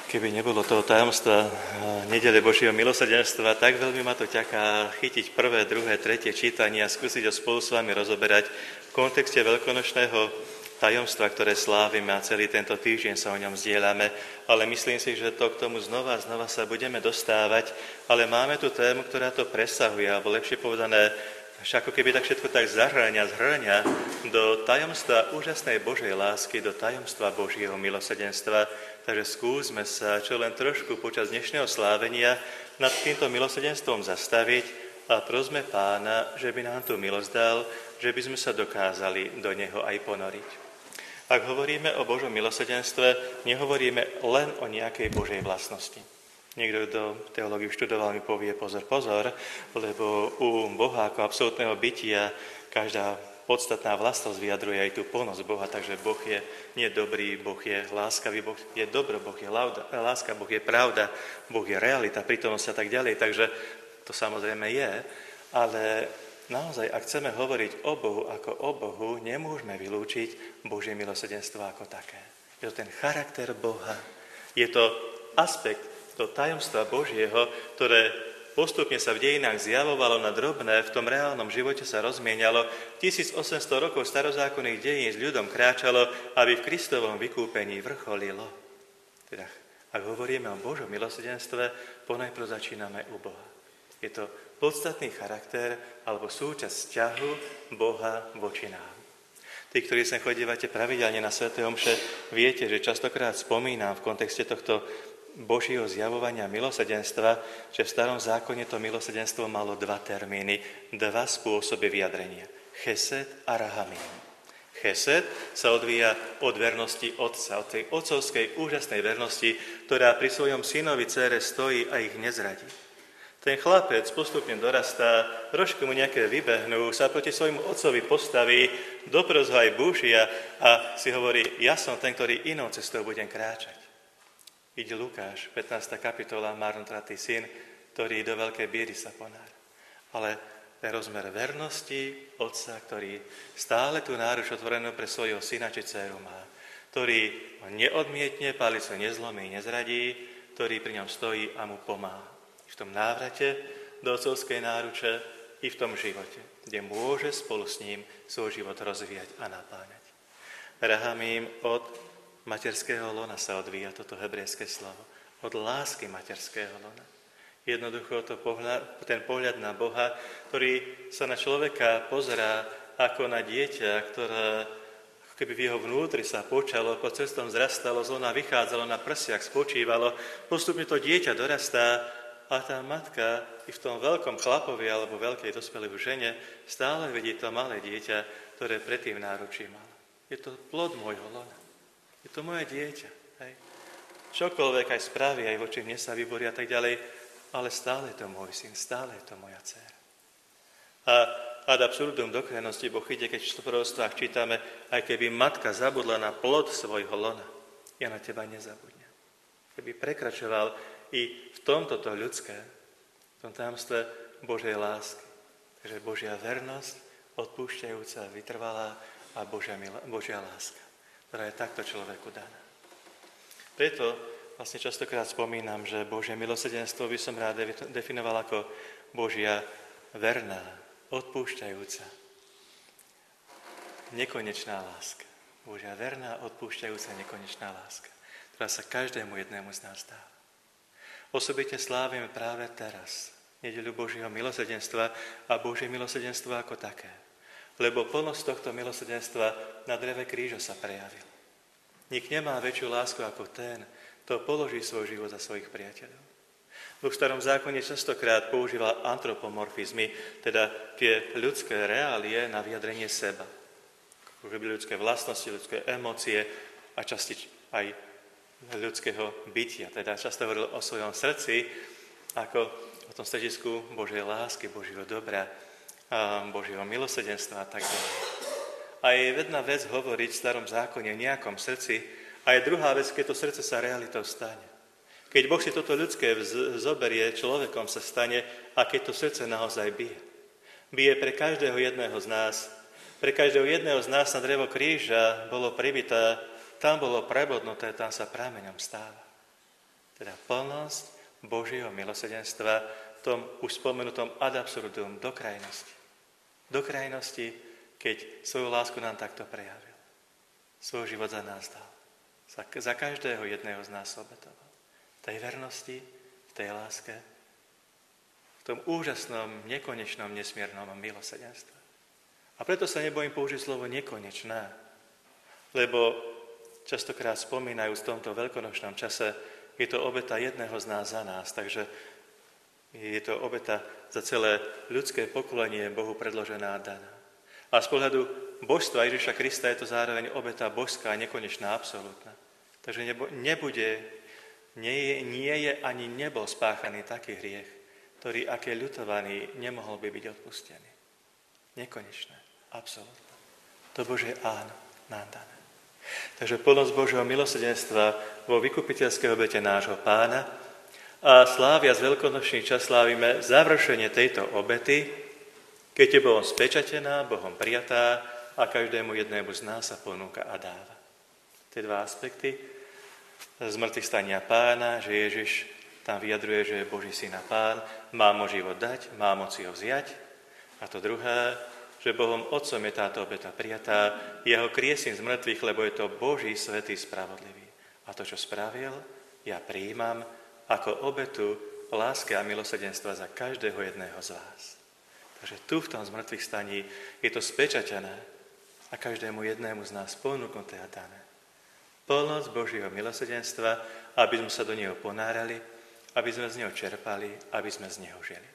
Keby nebolo toho tajomstva nedele Božieho milosrdenstva, tak veľmi ma to ťaká chytiť prvé, druhé, tretie čítanie a skúsiť ho spolu s vami rozoberať v kontexte veľkonočného tajomstva, ktoré slávime a celý tento týždeň sa o ňom zdieľame. Ale myslím si, že to k tomu znova a znova sa budeme dostávať, ale máme tu tému, ktorá to presahuje, alebo lepšie povedané, až ako keby tak všetko tak zhrňa do tajomstva úžasnej Božej lásky, do tajomstva Božieho milosrdenstva. Takže skúsme sa čo len trošku počas dnešného slávenia nad týmto milosrdenstvom zastaviť a prosme Pána, že by nám tú milosť dal, že by sme sa dokázali do neho aj ponoriť. Ak hovoríme o Božom milosrdenstve, nehovoríme len o nejakej Božej vlastnosti. Niekto, kto teológiu študoval, mi povie pozor, lebo u Boha ako absolútneho bytia každá podstatná vlastnosť vyjadruje aj tú plnosť Boha, takže Boh je nie dobrý, Boh je láskavý, Boh je dobro, Boh je láska, Boh je pravda, Boh je realita, prítomnosť a tak ďalej, takže to samozrejme je, ale naozaj, ak chceme hovoriť o Bohu ako o Bohu, nemôžeme vylúčiť Božie milosrdenstvo ako také. Je to ten charakter Boha, je to aspekt to tajomstva Božieho, ktoré postupne sa v dejinách zjavovalo na drobné, v tom reálnom živote sa rozmienialo, 1800 rokov starozákonných dejín s ľudom kráčalo, aby v Kristovom vykúpení vrcholilo. Teda, ak hovoríme o Božom milosrdenstve, ponajprv začíname u Boha. Je to podstatný charakter alebo súčasť vzťahu Boha voči nám. Tí, ktorí sem chodívate pravidelne na sväté omše, viete, že častokrát spomínam v kontexte tohto Božieho zjavovania milosrdenstva, že v starom zákone to milosrdenstvo malo dva termíny, dva spôsoby vyjadrenia. Chesed a rahamim. Chesed sa odvíja od vernosti otca, od tej otcovskej úžasnej vernosti, ktorá pri svojom synovi dcére stojí a ich nezradí. Ten chlapec postupne dorastá, trošku mu nejaké vybehnú, sa proti svojmu otcovi postaví, doprz ho aj búšia a si hovorí, ja som ten, ktorý inou cestou budem kráčať. Ide Lukáš, 15. kapitola, marnotratý syn, ktorý do veľkej biedy sa ponára. Ale ten rozmer vernosti otca, ktorý stále tú náruč otvorenú pre svojho syna či dceru má, ktorý ho neodmietne, palicu nezlomí, nezradí, ktorý pri ňom stojí a mu pomáha. I v tom návrate do otcovskej náruče, i v tom živote, kde môže spolu s ním svoj život rozvíjať a napáňať. Rahamím od materského lona sa odvíja toto hebrejské slovo. Od lásky materského lona. Jednoducho ten pohľad na Boha, ktorý sa na človeka pozerá ako na dieťa, ktoré ako keby v jeho vnútri sa počalo, po cestom zrastalo, z lona vychádzalo, na prsiach spočívalo, postupne to dieťa dorastá a tá matka i v tom veľkom chlapovi alebo veľkej dospelej žene stále vidí to malé dieťa, ktoré predtým náručí mala. Je to plod môjho lona. Je to moje dieťa. Hej. Čokoľvek aj spraví, aj voči mne sa vyborí a tak ďalej, ale stále je to môj syn, stále je to moja dcéra. A ad absurdum do krajnosti Boh ide, keď v proroctvách čítame, aj keby matka zabudla na plod svojho lona, ja na teba nezabudnem. Keby prekračoval i v tomto ľudské, v tom tajomstve Božej lásky. Takže Božia vernosť, odpúšťajúca, vytrvalá a Božia láska, ktorá je takto človeku daná. Preto vlastne častokrát spomínam, že Božie milosrdenstvo by som rád definoval ako Božia verná, odpúšťajúca, nekonečná láska. Božia verná, odpúšťajúca, nekonečná láska, ktorá sa každému jednému z nás dáva. Osobite slávime práve teraz nedeľu Božieho milosrdenstva a Božie milosrdenstvo ako také. Lebo plnosť tohto milosrdenstva na dreve kríža sa prejavil. Nik nemá väčšiu lásku ako ten, kto položí svoj život za svojich priateľov. V starom zákone častokrát používal antropomorfizmy, teda tie ľudské reálie na vyjadrenie seba. Ľudské vlastnosti, ľudské emócie a časti aj ľudského bytia. Teda často hovoril o svojom srdci, ako o tom stredisku Božej lásky, Božieho dobra, Božieho milosrdenstva a tak ďalej. A je jedna vec hovoriť v starom zákone o nejakom srdci a je druhá vec, keď to srdce sa realitou stane. Keď Boh si toto ľudské zoberie, človekom sa stane a keď to srdce naozaj bije. Bije pre každého jedného z nás. Pre každého jedného z nás na drevo kríža bolo pribité, tam bolo prebodnuté, tam sa prameňom stáva. Teda plnosť Božieho milosrdenstva v tom už spomenutom ad absurdum, do krajnosti. Do krajnosti, keď svoju lásku nám takto prejavil. Svoj život za nás dal. Za každého jedného z nás obetoval. V tej vernosti, v tej láske, v tom úžasnom, nekonečnom, nesmiernom milosrdenstve. A preto sa nebojím použiť slovo nekonečná, lebo častokrát spomínajú v tomto veľkonočnom čase, je to obeta jedného z nás za nás, takže je to obeta za celé ľudské pokolenie Bohu predložená a daná. A z pohľadu božstva Ježiša Krista je to zároveň obeta božská, nekonečná, absolútna. Takže nie je ani nebol spáchaný taký hriech, ktorý, aké ľutovaný, nemohol by byť odpustený. Nekonečné, absolútne. To Božie áno nám dané. Takže plnosť Božieho milosrdenstva vo vykupiteľskej obete nášho Pána a slávia z veľkonočný čas slávime završenie tejto obety, keď je Bohom spečatená, Bohom prijatá a každému jednému z nás sa ponúka a dáva. Tie dva aspekty zmrtvých stania Pána, že Ježiš tam vyjadruje, že je Boží syn a Pán, má mu život dať, má moci ho vziať. A to druhé, že Bohom Otcom je táto obeta prijatá, jeho kriesím z mŕtvych, lebo je to Boží svätý spravodlivý. A to, čo spravil, ja prijímam ako obetu láske a milosrdenstva za každého jedného z vás. Takže tu v tom zmrtvých staní je to spečatené a každému jednému z nás ponúknuté a dané. Plnosť Božieho milosrdenstva, aby sme sa do neho ponárali, aby sme z neho čerpali, aby sme z neho žili.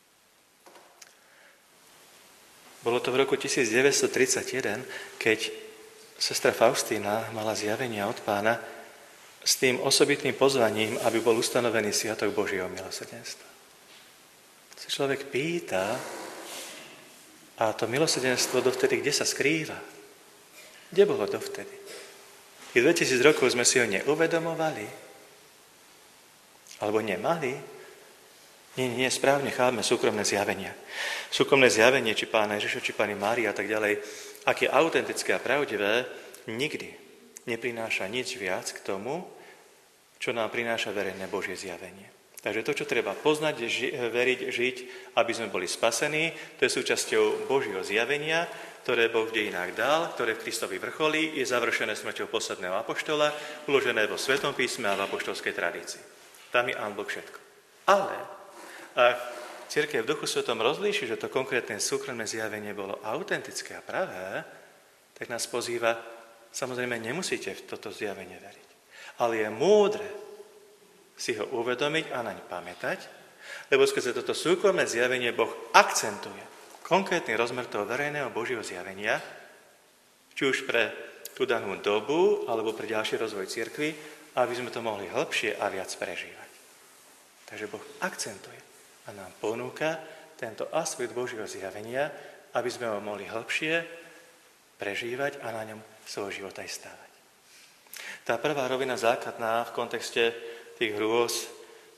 Bolo to v roku 1931, keď sestra Faustína mala zjavenia od Pána s tým osobitným pozvaním, aby bol ustanovený sviatok Božieho milosrdenstva. Sa človek pýta, a to milosrdenstvo dovtedy, kde sa skrýva? Kde bolo dovtedy? Tých 2000 rokov sme si ho neuvedomovali? Alebo nemali? Nie, správne chápme súkromné zjavenia. Súkromné zjavenie, či Pána Ježiša, či Panny Márie a tak ďalej, ak je autentické a pravdivé, nikdy neprináša nič viac k tomu, čo nám prináša verejné Božie zjavenie. Takže to, čo treba poznať, veriť, žiť, aby sme boli spasení, to je súčasťou Božieho zjavenia, ktoré Boh v dejinách dal, ktoré v Kristovi vrcholí, je završené smrťou posledného apoštola, uložené vo Svetom písme a v apoštolskej tradícii. Tam je Pán Boh všetko. Ale ak cirkev v Duchu Svetom rozlíši, že to konkrétne súkromné zjavenie bolo autentické a pravé, tak nás pozýva, samozrejme nemusíte v toto zjavenie veriť. Ale je múdre si ho uvedomiť a naň pamätať, lebo skrze toto súkromné zjavenie Boh akcentuje konkrétny rozmer toho verejného Božieho zjavenia, či už pre tú danú dobu, alebo pre ďalší rozvoj cirkvi, aby sme to mohli hĺbšie a viac prežívať. Takže Boh akcentuje a nám ponúka tento aspekt Božieho zjavenia, aby sme ho mohli hĺbšie prežívať a na ňom svoj život aj stávať. Tá prvá rovina základná v kontexte tých hrôz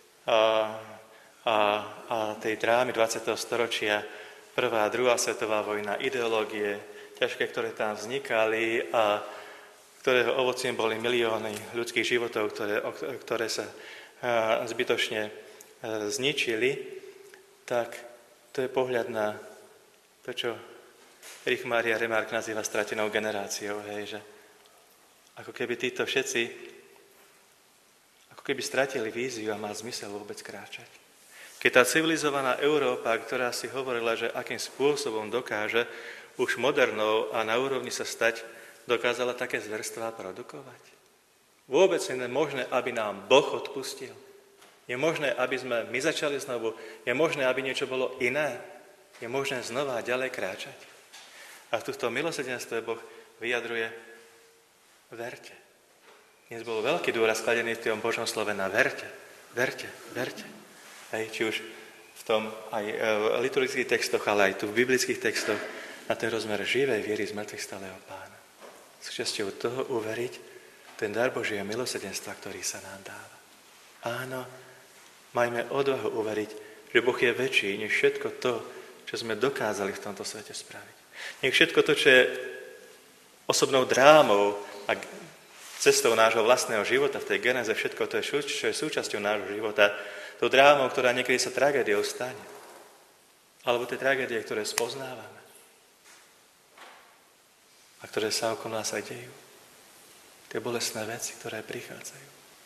a tej drámy 20. storočia, prvá a druhá svetová vojna, ideológie ťažké, ktoré tam vznikali a ktorého ovocím boli milióny ľudských životov, ktoré sa zbytočne zničili, tak to je pohľad na to, čo Erich Maria Remarque nazýva stratenou generáciou, hej, že ako keby títo všetci, ako keby stratili víziu a má zmysel vôbec kráčať. Keď tá civilizovaná Európa, ktorá si hovorila, že akým spôsobom dokáže už modernou a na úrovni sa stať, dokázala také zverstvá produkovať. Vôbec nie je možné, aby nám Boh odpustil. Je možné, aby sme my začali znovu. Je možné, aby niečo bolo iné. Je možné znova ďalej kráčať. A v tomto milosrdenstve Boh vyjadruje verte. Dnes bol veľký dôraz skladený v tom Božom slove na verte. Verte, verte. Hej, či už v tom aj v liturgických textoch, ale aj tu v biblických textoch na ten rozmer živej viery z mŕtvych stáleho Pána. Súčasťou toho uveriť ten dar Božieho milosrdenstva, ktorý sa nám dáva. Áno, majme odvahu uveriť, že Boh je väčší než všetko to, čo sme dokázali v tomto svete spraviť. Nech všetko to, čo je osobnou drámou a cestou nášho vlastného života, v tej genéze všetko to je, čo je súčasťou nášho života, tou drámou, ktorá niekedy sa tragédiou stane. Alebo tie tragédie, ktoré spoznávame a ktoré sa okolo nás aj dejú. Tie bolestné veci, ktoré prichádzajú.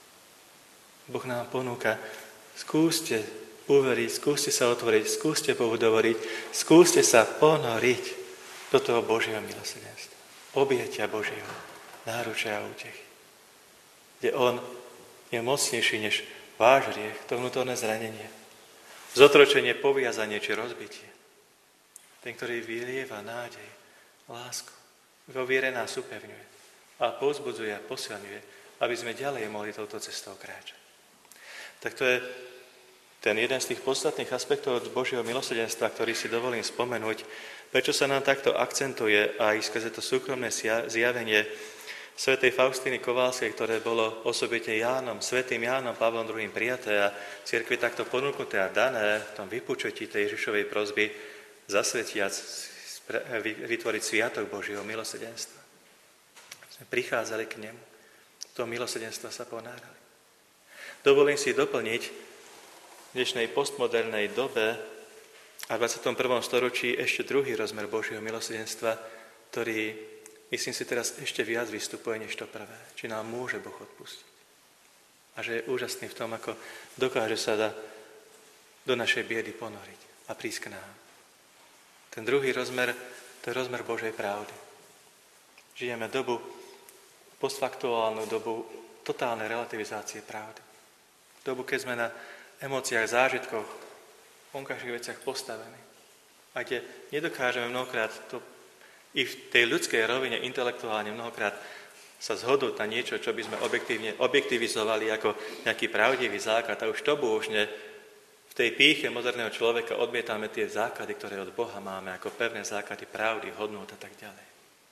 Boh nám ponúka, skúste uveriť, skúste sa otvoriť, skúste Bohu dovoriť, skúste sa ponoriť do toho Božieho milosrdenstva. Objetia Božieho náručia a útechy. Kde on je mocnejší než váš hriech, to vnútorné zranenie, zotročenie, poviazanie či rozbitie. Ten, ktorý vylieva nádej, lásku, vo viere nás upevňuje a povzbudzuje a posilňuje, aby sme ďalej mohli touto cestou kráčať. Tak to je ten jeden z tých podstatných aspektov Božieho milosrdenstva, ktorý si dovolím spomenúť, prečo sa nám takto akcentuje aj skrze to súkromné zjavenie svätej Faustíny Kovalskej, ktoré bolo osobite svätým Jánom Pavlom II prijaté a cirkvi takto ponúknuté a dané v tom vypočutí tej Ježišovej prosby zasvetiac, vytvoriť sviatok Božieho milosrdenstva. Sme prichádzali k nemu, to milosrdenstva sa ponárali. Dovolím si doplniť v dnešnej postmodernej dobe a v 21. storočí ešte druhý rozmer Božieho milosrdenstva, ktorý, myslím si, teraz ešte viac vystupuje než to prvé. Či nám môže Boh odpustiť. A že je úžasný v tom, ako dokáže sa do našej biedy ponoriť a prísť k nám. Ten druhý rozmer, to je rozmer Božej pravdy. Žijeme dobu, postfaktuálnu dobu totálnej relativizácie pravdy. Dobu, keď sme na emóciách, zážitkoch, vonkajších veciach postavení. A kde nedokážeme mnohokrát to i v tej ľudskej rovine intelektuálne mnohokrát sa zhodnúť na niečo, čo by sme objektivizovali ako nejaký pravdivý základ. A už to bôžne v tej pýche moderného človeka odmietame tie základy, ktoré od Boha máme, ako pevné základy pravdy, hodnôt a tak ďalej.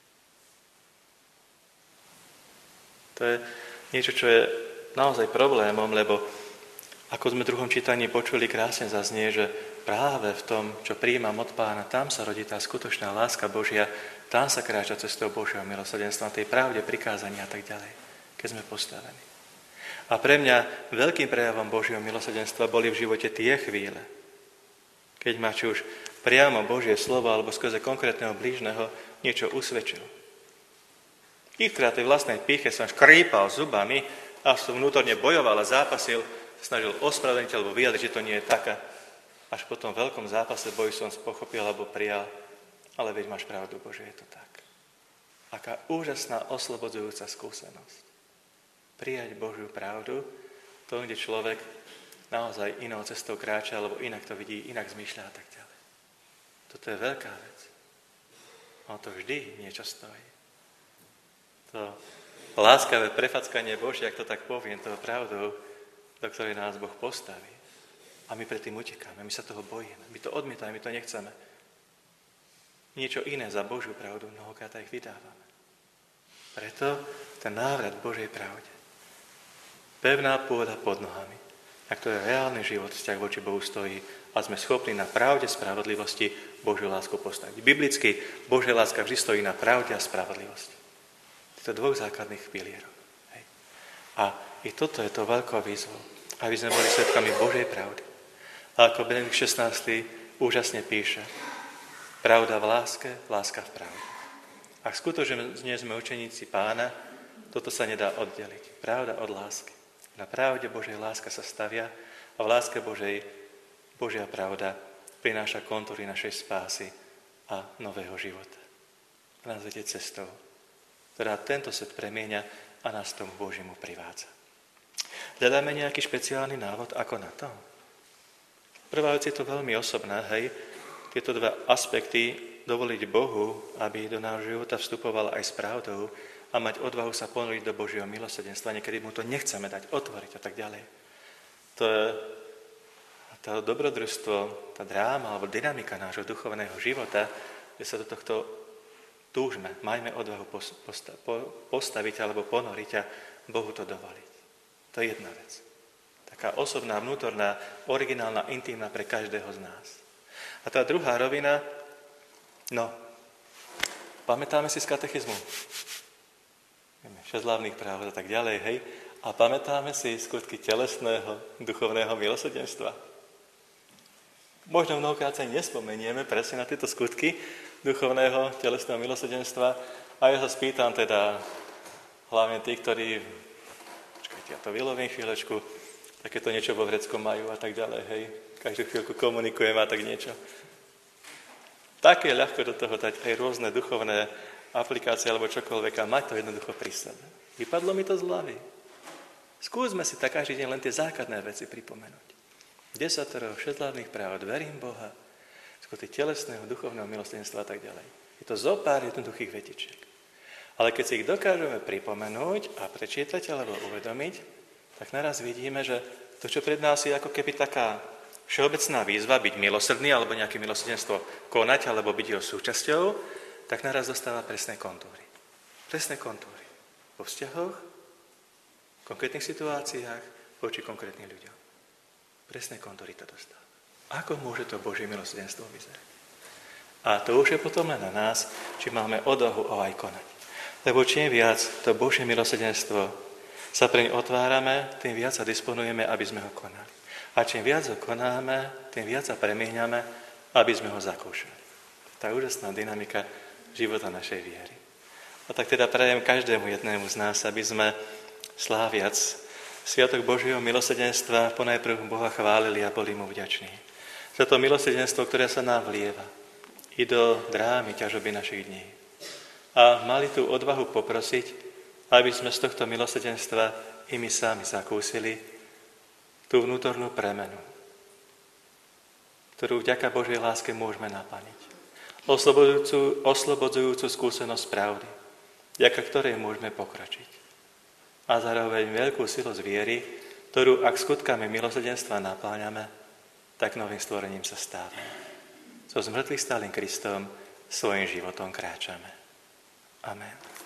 To je niečo, čo je naozaj problémom, lebo ako sme v druhom čítaní počuli, krásne zaznie, že práve v tom, čo prijímam od Pána, tam sa rodí tá skutočná láska Božia, tam sa kráča cestou Božieho milosrdenstva, tej pravde, prikázania a tak ďalej, keď sme postavení. A pre mňa veľkým prejavom Božieho milosrdenstva boli v živote tie chvíle, keď ma či už priamo Božie slovo alebo skrze konkrétneho blížneho niečo usvedčil. I v tej vlastnej pýche som škrípal zubami a som vnútorne bojoval a zápasil, snažil ospravedlniť alebo vyjadriť, že to nie je taká. Až po tom veľkom zápase boju som pochopil alebo prijal, ale veď máš pravdu, Bože, je to tak. Aká úžasná oslobodzujúca skúsenosť. Prijať Božiu pravdu, to, kde človek naozaj inou cestou kráča, alebo inak to vidí, inak zmýšľa a tak ďalej. Toto je veľká vec. Ono to vždy niečo stojí. To láskavé prefackanie Božie, ak to tak poviem, toho pravdou, do ktorej nás Boh postaví. A my predtým utekáme, my sa toho bojíme, my to odmietame, my to nechceme. Niečo iné za Božiu pravdu mnohokrát aj vydávame. Preto ten návrat Božej pravde. Pevná pôda pod nohami, na ktorej reálny život, vzťah voči Bohu stojí a sme schopní na pravde, spravodlivosti Božiu lásku postaviť. Biblicky Božia láska vždy stojí na pravde a spravodlivosti. Týchto dvoch základných pilierov. Hej. A i toto je to veľkou výzvou, aby sme boli svedkami Božej pravdy. A ako Benedikt XVI úžasne píše, pravda v láska v pravde. Ak skutočne sme učeníci Pána, toto sa nedá oddeliť. Pravda od lásky. Na pravde Božej láska sa stavia a v láske Božia pravda prináša kontúry našej spásy a nového života. A nás vedie cestou, ktorá tento svet premieňa a nás tomu Božiemu privádza. Hľadáme nejaký špeciálny návod, ako na to? Prvá vec je to veľmi osobná, hej. Tieto dva aspekty dovoliť Bohu, aby do nášho života vstupoval aj s pravdou a mať odvahu sa ponoriť do Božieho milosrdenstva. Niekedy mu to nechceme dať, otvoriť a tak ďalej. To je to dobrodružstvo, tá dráma alebo dynamika nášho duchovného života, kde sa do tohto túžme, majme odvahu postaviť alebo ponoriť a Bohu to dovoliť. To je jedna vec. Taká osobná, vnútorná, originálna, intimná pre každého z nás. A tá druhá rovina, pamätáme si z katechizmu. Vieme 6 hlavných práv a tak ďalej, hej. A pamätáme si skutky telesného, duchovného milosrdenstva. Možno mnohokrát sa nespomenieme presne na tieto skutky duchovného, telesného milosrdenstva. A ja sa spýtam teda, hlavne tí, ktorí, počkajte, ja to vylovím chvíľočku, takéto niečo vo Vreckom majú a tak ďalej, hej. Každú chvíľku komunikujeme a tak niečo. Tak je ľahko do toho dať aj rôzne duchovné aplikácie alebo čokoľvek a mať to jednoducho pri sebe. Vypadlo mi to z hlavy. Skúsme si tak každý deň len tie základné veci pripomenúť. 10 hlavných práv, verím Boha, skutky telesného, duchovného milosrdenstva a tak ďalej. Je to zo pár jednoduchých vetičiek. Ale keď si ich dokážeme pripomenúť a prečítať alebo uvedomiť, tak naraz vidíme, že to, čo pred nás je ako keby taká všeobecná výzva byť milosrdný alebo nejaké milosrdenstvo konať alebo byť jeho súčasťou, tak naraz dostáva presné kontúry. Presné kontúry. Vo vzťahoch, v konkrétnych situáciách, voči konkrétnym ľuďom. Presné kontúry to dostáva. Ako môže to Božie milosrdenstvo vyzerať? A to už je potom len na nás, či máme odvahu ho aj konať. Lebo čím viac to Božie milosrdenstvo sa preň otvárame, tým viac sa disponujeme, aby sme ho konali. A čím viac ho konáme, tým viac sa premieňame, aby sme ho zakúšali. Tá úžasná dynamika života našej viery. A tak teda prajem každému jednému z nás, aby sme sláviac Sviatok Božieho milosrdenstva ponajprv Boha chválili a boli mu vďační. Za to milosrdenstvo, ktoré sa nám vlieva i do drámy ťažoby našich dní. A mali tú odvahu poprosiť, aby sme z tohto milosrdenstva i my sami zakúsili tú vnútornú premenu, ktorú vďaka Božej láske môžeme naplniť. Oslobodzujúcu skúsenosť pravdy, vďaka ktorej môžeme pokročiť. A zároveň veľkú silu z viery, ktorú ak skutkami milosrdenstva napláňame, tak novým stvorením sa stávame. So zmrtvých stálym Kristom svojim životom kráčame. Amen.